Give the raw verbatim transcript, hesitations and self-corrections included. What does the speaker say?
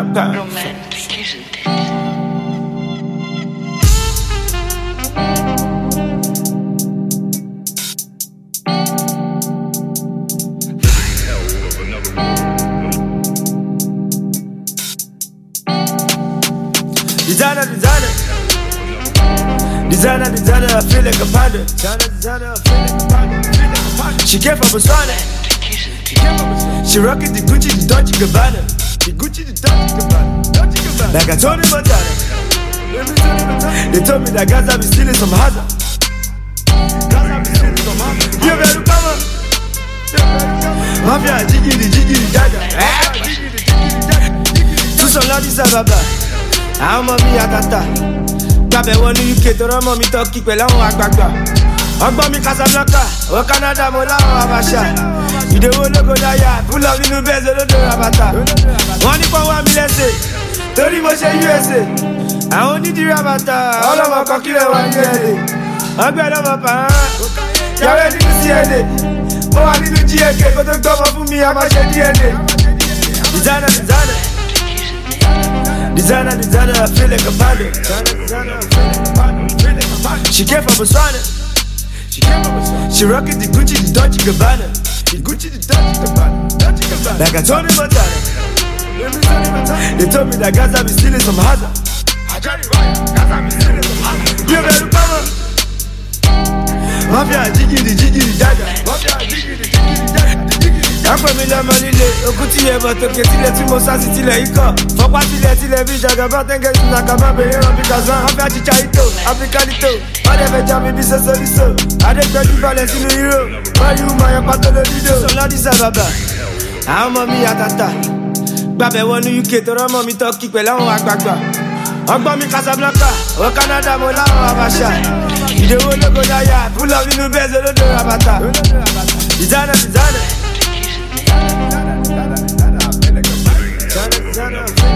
Romantic, isn't it? Designer, designer, designer, designer, I feel like a panda. Designer, designer, I feel like a panda. She came from Botswana. She rockin' the Gucci, the Dolce Gabbana. The Gucci, the Dolce Gabbana. Dolce Gabbana. Like I told him Montana. They told me that Gaza be stealing some Hazard. Gaza be stealing some Hazard. You better come on. Mafia, jiggy, the jiggy, the jaga. Tout son là, dit ça va pas. Àwọn ọmọ mi àtàtà gbàbẹ̀ wọnú U K tọrọ ọmọ mi tọ́kì pẹ̀lú àwọn àgbààgbà ọgbọ́n mi Casablanca wọ Canada mo láwọn Abacha ìdèwọ́ ológo dáyà fúlọ̀ nínú bẹ́ẹ̀ olódò rabata wọ́n ní pọ́n wá mi lẹ́sẹ̀ torí mo ṣe U S A àwọn onídìí rabata ọlọ́mọ kan kílẹ̀ wà ní ẹ̀lẹ́ ọgbẹ́ ọlọ́mọ pàrọ̀ yàwé nínú C N A mo wà nínú G A K kó tó gbọ́mọ fún mi a máa ṣe D N A designer designer. Designer, designer, I feel like a panda. Designer, designer, I feel like a panda. She came from Botswana. She came from Botswana. She rockin' the Gucci, the Dolce Gabbana. The Gucci, the Dolce Gabbana. Dolce Gabbana. Like I told him Montana. They told me that Gaza be stealing some Hazard. Gaza be stealing some Hazard. You better come on. Mafia, jiggy, the jiggy, the jaga. Mafia, jiggy, the jiggy, the jaga. Après mi lọ́mọ líle, òkúti ẹ̀bọ̀ tòkè tilẹ̀ tí mo sá sí tilẹ̀ ikọ̀. Fọ́pá tilẹ̀ tilẹ̀ bí ìjàgàbá tẹ́ńgẹ́ sí nàkàmá bèrè rán bí kazan. Wọ́n fẹ́ àchicha ito, Africanito, wọ́n dẹ̀ fẹ́ já mi bí sọ́sọ́rísò. Adégbẹ́jú balẹ̀ sínú hero, wọ́n yí wúmọ̀ yẹn pátó lórí dò. Sísọ lọ́dí sábàbà, àwọn ọmọ mi àtàtà. Gbàbẹ̀ wọnú U K tọrọ ọmọ mi tọ́kì pẹ̀lú àwọn àgbààgbà. Ọgbọ́n mi Casablanca, wọ Canada mo láwọn Abacha. Ìdèwọ́ ológo dáyà, fúlọ̀ nínú bẹ́ẹ̀ olódò rabata. Designer, designer. Designer, designer,